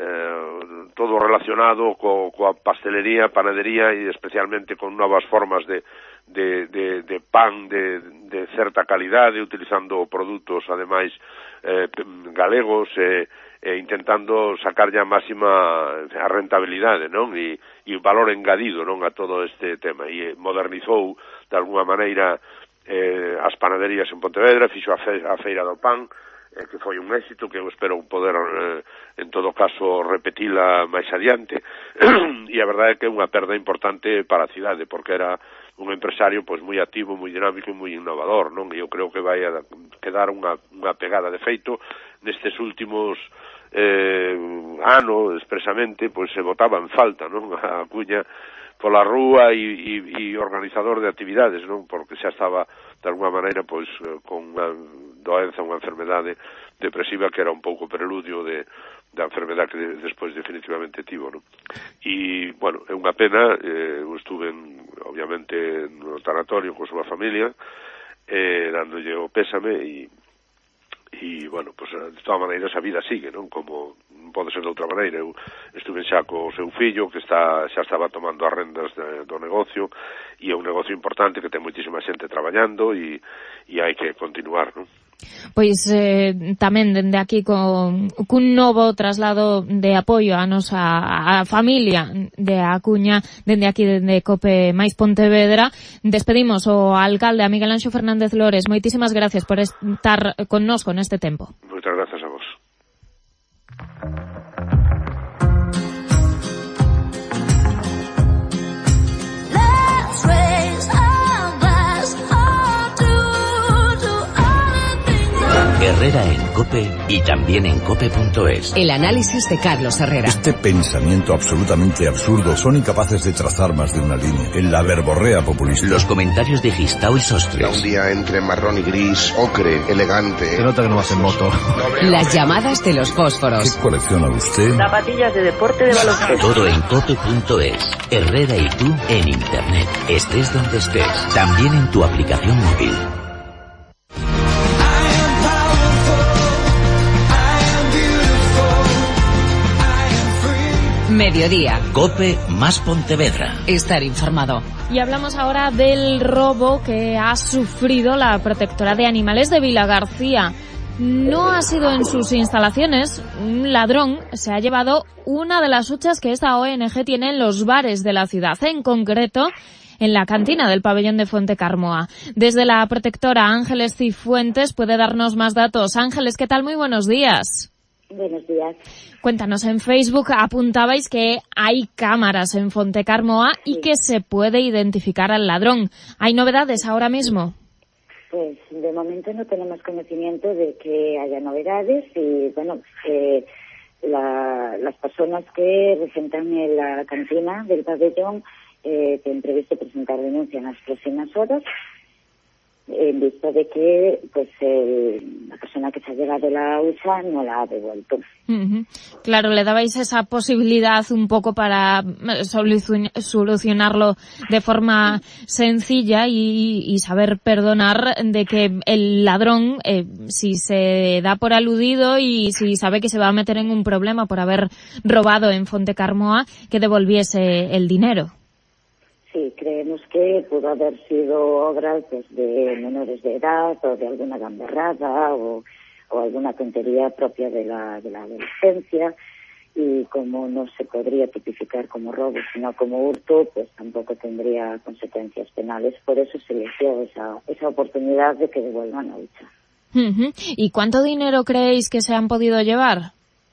eh, todo relacionado co, coa pastelería, panadería e especialmente con novas formas de De, de, de pan de, de certa calidade, utilizando produtos ademais eh, galegos e, e intentando sacar a máxima a rentabilidade, non? E, e o valor engadido, non, a todo este tema, e modernizou de alguna maneira eh, as panaderías en Pontevedra, fixo a, fe, a feira do pan, eh, que foi un éxito, que eu espero poder, eh, en todo caso, repetila máis adiante. E a verdade é que é unha perda importante para a cidade, porque era un empresario pois moi activo, moi dinámico e moi innovador, non? E eu creo que vai a quedar unha, unha pegada de feito nestes últimos eh, ano, expresamente, pois se botaba en falta, non? A Acuña pola rúa e, e, e organizador de actividades, non? Porque xa estaba, de alguma maneira, pois, con unha doenza, unha enfermedade depresiva que era un pouco preludio de, da enfermedade que de, despois definitivamente tivo, non? E, bueno, é unha pena, eh, eu estuve, en, obviamente, no tanatorio con súa familia, eh, dándolle o pésame e e, bueno, pues, de todas maneiras a vida sigue, non? Como pode ser de outra maneira. Eu estuve xa co seu fillo, que está xa estaba tomando as rendas de, do negocio, e é un negocio importante que ten moitísima xente traballando e, e hai que continuar, non? Pois eh, tamén dende aquí con cun novo traslado de apoio a nosa a familia de Acuña, dende aquí dende Cope máis Pontevedra, despedimos o alcalde a Miguel Anxo Fernández Lores. Moitísimas gracias por estar connosco neste tempo. Moitas gracias a vos. Herrera en COPE y también en cope punto es. El análisis de Carlos Herrera. Este pensamiento absolutamente absurdo son incapaces de trazar más de una línea. En la verborrea populista. Los comentarios de Gistao y Sostres. Un día entre marrón y gris, ocre, elegante. Se nota que no vas en moto. Las llamadas de los fósforos. ¿Qué colecciona usted? Zapatillas de deporte de baloncesto. Todo en cope punto es. Herrera y tú en Internet. Estés donde estés. También en tu aplicación móvil. Mediodía. COPE más Pontevedra. Estar informado. Y hablamos ahora del robo que ha sufrido la protectora de animales de Vilagarcía. No ha sido en sus instalaciones. Un ladrón se ha llevado una de las huchas que esta O N G tiene en los bares de la ciudad, en concreto en la cantina del pabellón de Fuentecarmoa. Desde la protectora Ángeles Cifuentes puede darnos más datos. Ángeles, ¿qué tal? Muy buenos días. Buenos días. Cuéntanos, en Facebook apuntabais que hay cámaras en Fuentecarmoa y sí, que se puede identificar al ladrón. ¿Hay novedades ahora mismo? Pues de momento no tenemos conocimiento de que haya novedades y, bueno, eh, la, las personas que regentan en la cantina del pabellón eh, tienen previsto presentar denuncia en las próximas horas, en vista de que pues el, la persona que se ha llevado la hucha no la ha devuelto. Uh-huh. Claro, le dabais esa posibilidad un poco para solucion- solucionarlo de forma sencilla y, y saber perdonar de que el ladrón, eh, si se da por aludido y si sabe que se va a meter en un problema por haber robado en Fuentecarmoa, que devolviese el dinero. Sí, creemos que pudo haber sido obra pues, de menores de edad o de alguna gamberrada o, o alguna tontería propia de la, de la adolescencia, y como no se podría tipificar como robo sino como hurto, pues tampoco tendría consecuencias penales. Por eso se les dio esa, esa oportunidad de que devuelvan la hucha. Uh-huh. ¿Y cuánto dinero creéis que se han podido llevar?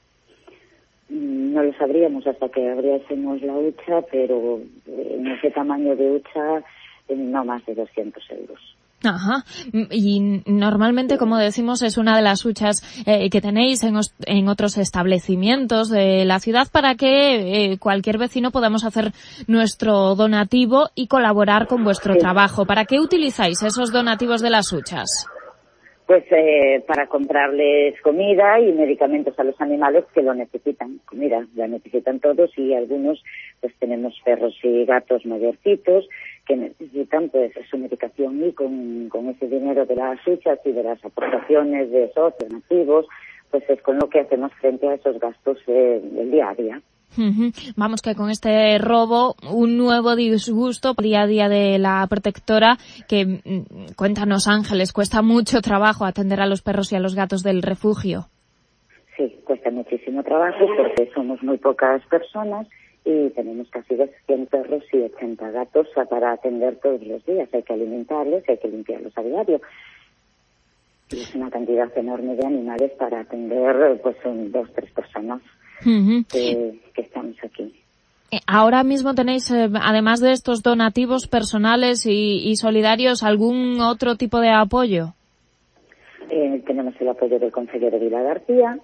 No lo sabríamos hasta que abriésemos la hucha, pero en ese tamaño de hucha no más de doscientos euros. Ajá. Y normalmente, como decimos, es una de las huchas eh, que tenéis en, os, en otros establecimientos de la ciudad para que eh, cualquier vecino podamos hacer nuestro donativo y colaborar con vuestro sí. trabajo. ¿Para qué utilizáis esos donativos de las huchas? Pues eh, para comprarles comida y medicamentos a los animales que lo necesitan. Comida la necesitan todos y algunos pues tenemos perros y gatos mayorcitos que necesitan pues su medicación, y con, con ese dinero de las huchas y de las aportaciones de socios nativos pues es con lo que hacemos frente a esos gastos eh, del día a día. Uh-huh. Vamos, que con este robo un nuevo disgusto día a día de la protectora, que cuéntanos, Ángeles, cuesta mucho trabajo atender a los perros y a los gatos del refugio. Sí, cuesta muchísimo trabajo porque somos muy pocas personas y tenemos casi cien perros y ochenta gatos para atender todos los días. Hay que alimentarles, hay que limpiarlos a diario. es una cantidad enorme de animales para atender pues son dos, tres personas uh-huh. que, que estamos aquí. Ahora mismo tenéis, eh, además de estos donativos personales y, y solidarios, ¿algún otro tipo de apoyo? Eh, tenemos el apoyo del Concello de Vilagarcía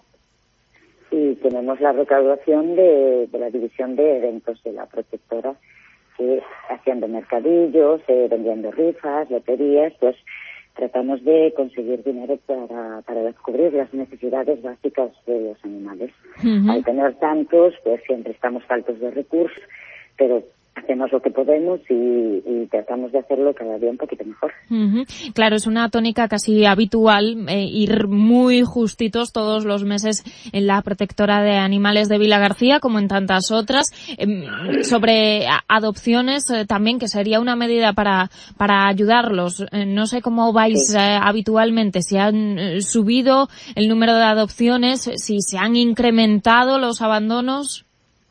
y tenemos la recaudación de, de la división de eventos de la protectora, que haciendo mercadillos, eh, vendiendo rifas, loterías, pues tratamos de conseguir dinero para, para cubrir las necesidades básicas de los animales. Uh-huh. Al tener tantos, pues siempre estamos faltos de recursos, pero hacemos lo que podemos y, y tratamos de hacerlo cada día un poquito mejor. Uh-huh. Claro, es una tónica casi habitual eh, ir muy justitos todos los meses en la protectora de animales de Vilagarcía, como en tantas otras. Eh, sobre adopciones eh, también, que sería una medida para para ayudarlos. Eh, no sé cómo vais sí. eh, habitualmente, si han eh, subido el número de adopciones, si se han incrementado los abandonos.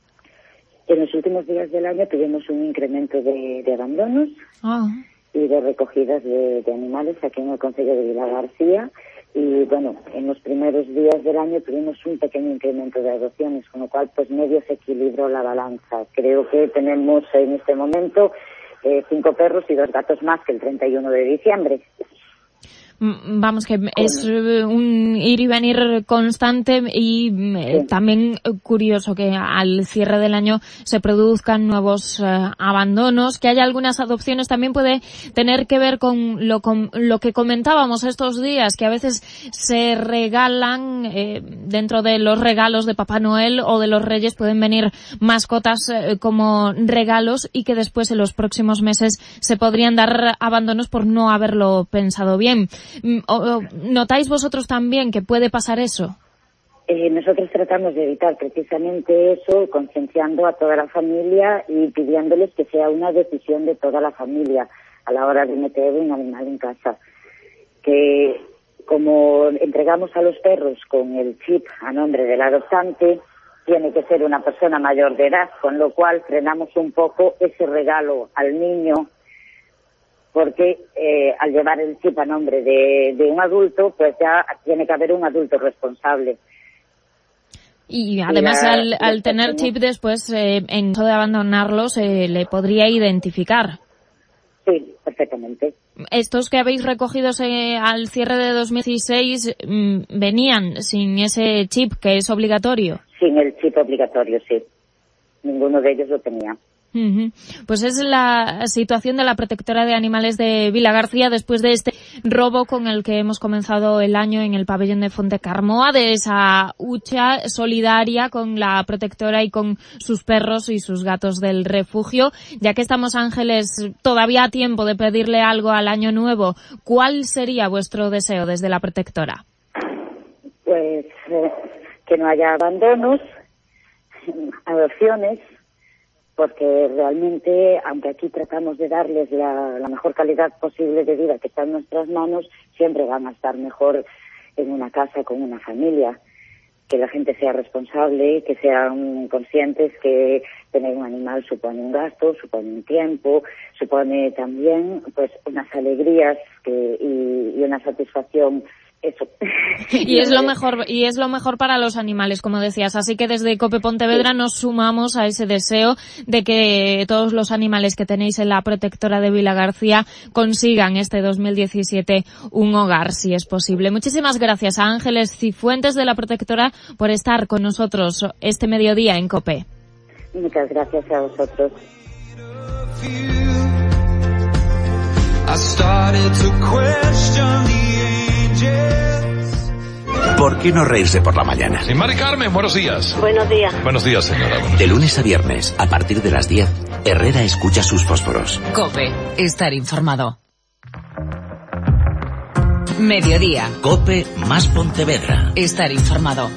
En los últimos días del año tuvimos un incremento de, de abandonos oh. y de recogidas de, de animales aquí en el Concello de Vilagarcía. Y bueno, en los primeros días del año tuvimos un pequeño incremento de adopciones, con lo cual pues medio se equilibró la balanza. Creo que tenemos en este momento eh, cinco perros y dos gatos más que el treinta y uno de diciembre. Vamos, que es un ir y venir constante y sí. también curioso que al cierre del año se produzcan nuevos eh, abandonos, que haya algunas adopciones también puede tener que ver con lo, con lo que comentábamos estos días, que a veces se regalan eh, dentro de los regalos de Papá Noel o de los Reyes pueden venir mascotas eh, como regalos y que después en los próximos meses se podrían dar abandonos por no haberlo pensado bien. ¿Notáis vosotros también que puede pasar eso? Eh, nosotros tratamos de evitar precisamente eso, concienciando a toda la familia y pidiéndoles que sea una decisión de toda la familia a la hora de meter un animal en casa. Que como entregamos a los perros con el chip a nombre del adoptante, tiene que ser una persona mayor de edad, con lo cual frenamos un poco ese regalo al niño, porque eh, al llevar el chip a nombre de, de un adulto, pues ya tiene que haber un adulto responsable. Y además la, al, al tener chip después, eh, en caso de abandonarlo, se le podría identificar. Sí, perfectamente. Estos que habéis recogido eh, al cierre de dos mil dieciséis mmm, venían sin ese chip, que es obligatorio. Sin el chip obligatorio, sí. Ninguno de ellos lo tenía. Uh-huh. Pues es la situación de la protectora de animales de Vilagarcía después de este robo con el que hemos comenzado el año en el pabellón de Fontecarmoa, de esa hucha solidaria con la protectora y con sus perros y sus gatos del refugio. Ya que estamos, Ángeles, todavía a tiempo de pedirle algo al año nuevo, ¿cuál sería vuestro deseo desde la protectora? Pues eh, que no haya abandonos, adopciones, porque realmente, aunque aquí tratamos de darles la, la mejor calidad posible de vida que está en nuestras manos, siempre van a estar mejor en una casa con una familia. Que la gente sea responsable, que sean conscientes que tener un animal supone un gasto, supone un tiempo, supone también pues unas alegrías que, y, y una satisfacción. Eso. Y es lo mejor, y es lo mejor para los animales, como decías. Así que desde COPE Pontevedra nos sumamos a ese deseo de que todos los animales que tenéis en la protectora de Vilagarcía consigan este dos mil diecisiete un hogar, si es posible. Muchísimas gracias a Ángeles Cifuentes de la protectora por estar con nosotros este mediodía en COPE. Muchas gracias a vosotros. ¿Por qué no reírse por la mañana? Y Mari Carmen, buenos días. Buenos días. Buenos días, señora. De lunes a viernes, a partir de las diez, Herrera escucha sus fósforos. COPE, estar informado. Mediodía. COPE más Pontevedra. Estar informado.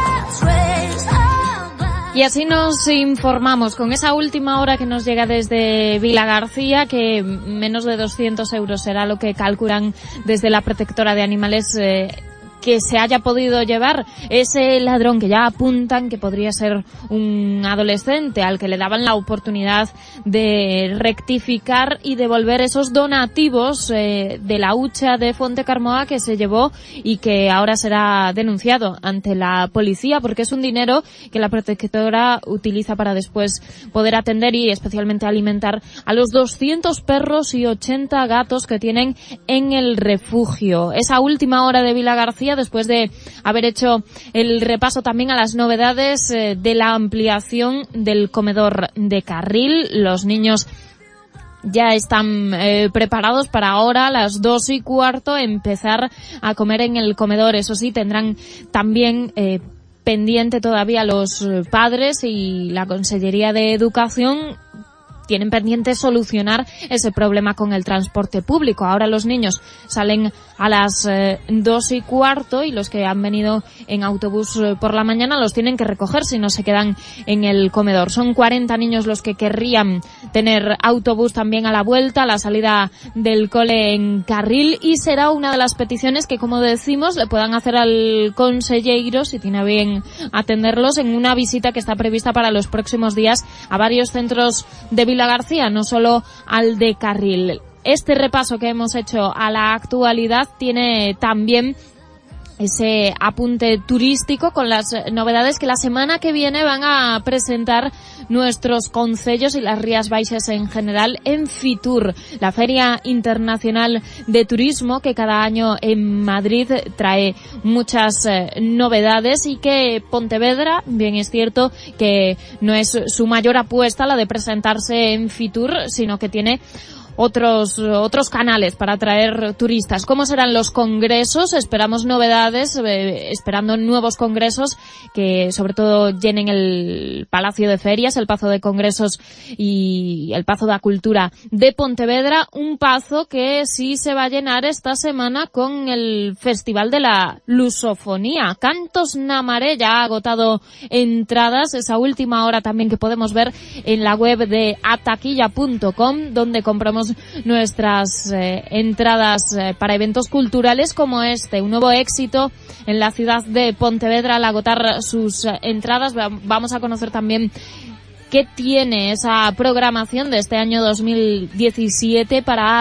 Y así nos informamos con esa última hora que nos llega desde Vilagarcía, que menos de doscientos euros será lo que calculan desde la protectora de animales eh, que se haya podido llevar ese ladrón que ya apuntan que podría ser un adolescente al que le daban la oportunidad de rectificar y devolver esos donativos eh, de la hucha de Fontecarmoa que se llevó y que ahora será denunciado ante la policía porque es un dinero que la protectora utiliza para después poder atender y especialmente alimentar a los doscientos perros y ochenta gatos que tienen en el refugio. Esa última hora de Vila García, después de haber hecho el repaso también a las novedades eh, de la ampliación del comedor de Carril. Los niños ya están eh, preparados para ahora, a las dos y cuarto, empezar a comer en el comedor. Eso sí, tendrán también eh, pendiente todavía los padres y la Consellería de Educación tienen pendiente solucionar ese problema con el transporte público. Ahora los niños salen a las eh, dos y cuarto y los que han venido en autobús eh, por la mañana los tienen que recoger si no se quedan en el comedor. Son cuarenta niños los que querrían tener autobús también a la vuelta, a la salida del cole en Carril, y será una de las peticiones que, como decimos, le puedan hacer al conselleiro, si tiene bien atenderlos, en una visita que está prevista para los próximos días a varios centros de Vila García, no solo al de Carril. Este repaso que hemos hecho a la actualidad tiene también ese apunte turístico con las novedades que la semana que viene van a presentar nuestros concellos y las Rías Baixas en general en Fitur, la Feria Internacional de Turismo que cada año en Madrid trae muchas eh, novedades y que Pontevedra, bien es cierto que no es su mayor apuesta la de presentarse en Fitur, sino que tiene otros otros canales para atraer turistas. ¿Cómo serán los congresos? Esperamos novedades, eh, esperando nuevos congresos que sobre todo llenen el Palacio de Ferias, el Pazo de Congresos y el Pazo da Cultura de Pontevedra, un pazo que sí se va a llenar esta semana con el Festival de la Lusofonía. Cantos na Maré ya ha agotado entradas, esa última hora también que podemos ver en la web de ataquilla punto com, donde compramos nuestras eh, entradas eh, para eventos culturales como este, un nuevo éxito en la ciudad de Pontevedra al agotar sus eh, entradas. Vamos a conocer también qué tiene esa programación de este año dos mil diecisiete para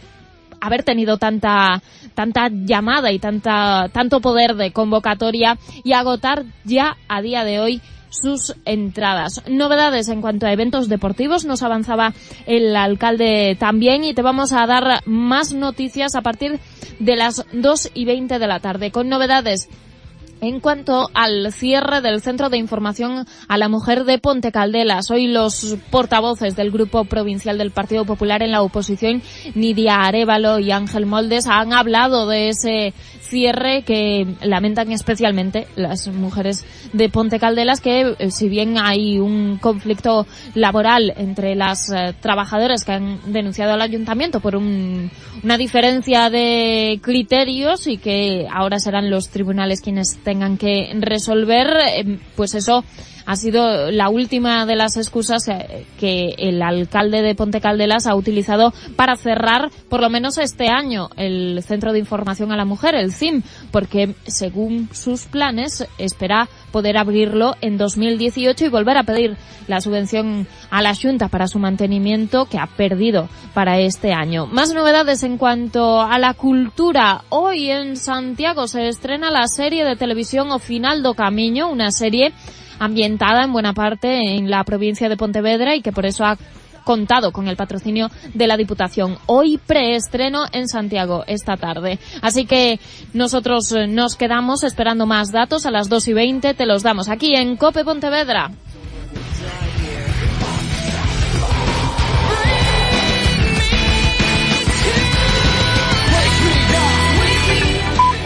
haber tenido tanta tanta llamada y tanta tanto poder de convocatoria y agotar ya a día de hoy sus entradas. Novedades en cuanto a eventos deportivos nos avanzaba el alcalde también y te vamos a dar más noticias a partir de las dos y veinte de la tarde con novedades en cuanto al cierre del Centro de Información a la Mujer de Ponte Caldelas. Hoy los portavoces del Grupo Provincial del Partido Popular en la oposición, Nidia Arévalo y Ángel Moldes, han hablado de ese cierre que lamentan especialmente las mujeres de Ponte Caldelas, que si bien hay un conflicto laboral entre las eh, trabajadoras que han denunciado al ayuntamiento por un, una diferencia de criterios y que ahora serán los tribunales quienes tengan que resolver, eh, pues eso ha sido la última de las excusas que el alcalde de Ponte Caldelas ha utilizado para cerrar, por lo menos este año, el Centro de Información a la Mujer, el C I M, porque según sus planes espera poder abrirlo en dos mil dieciocho y volver a pedir la subvención a la Xunta para su mantenimiento que ha perdido para este año. Más novedades en cuanto a la cultura. Hoy en Santiago se estrena la serie de televisión O Final do Camiño, una serie ambientada en buena parte en la provincia de Pontevedra y que por eso ha contado con el patrocinio de la Diputación. Hoy preestreno en Santiago esta tarde. Así que nosotros nos quedamos esperando más datos. A las dos y veinte te los damos aquí en COPE Pontevedra.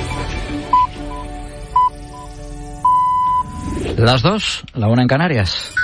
Las dos, la una en Canarias.